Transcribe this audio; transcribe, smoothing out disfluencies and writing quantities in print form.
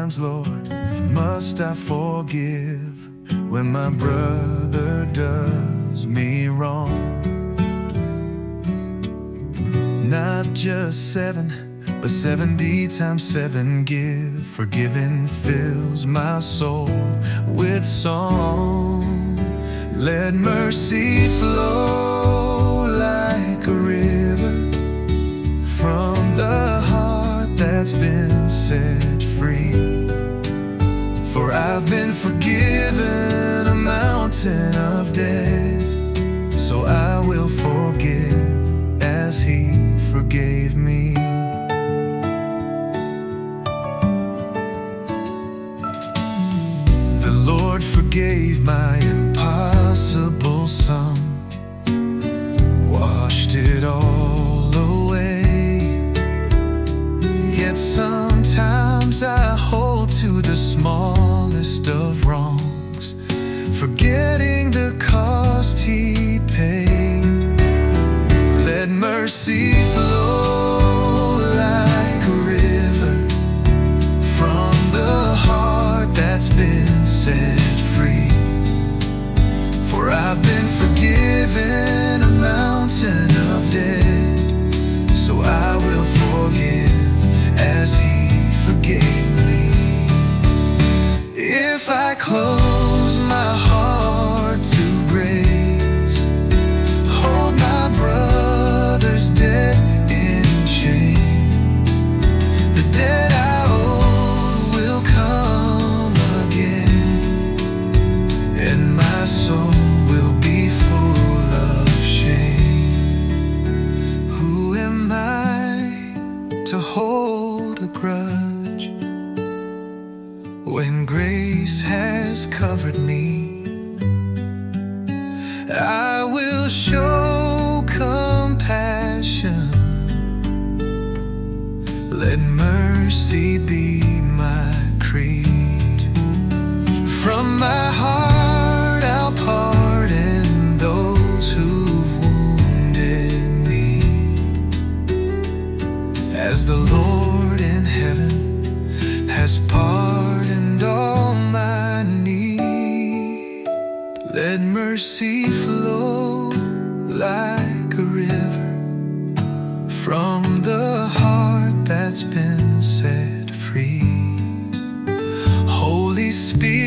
times, Lord, must I forgive when my brother does me wrong? Not just 7, but 70 times 7 give. Forgiving fills my soul with song. Let mercy flow like a river from the heart that's been set free. For I've been forgiven a mountain of debt, so I will forgive as He forgave me. The Lord forgave my impossible sum, washed it all away. Yet sometimes I hold to the smallest of wrongs, forgetting the cost He paid. Let mercy flow like a river from the heart that's been set free. For I've been forgiven a mountain of debt, so I will forgive as He forgave me. If I close my heart to grace, hold my brother's debt in chains, the debt I owe will come again, and my soul will be full of shame. Who am I to hold a grudge when grace has covered me? I will show compassion. Let mercy be my creed. From my heart I'll pardon those who've wounded me, as the Lord in heaven has pardoned all my need. Let mercy flow like a river from the heart that's been set free. Holy Spirit,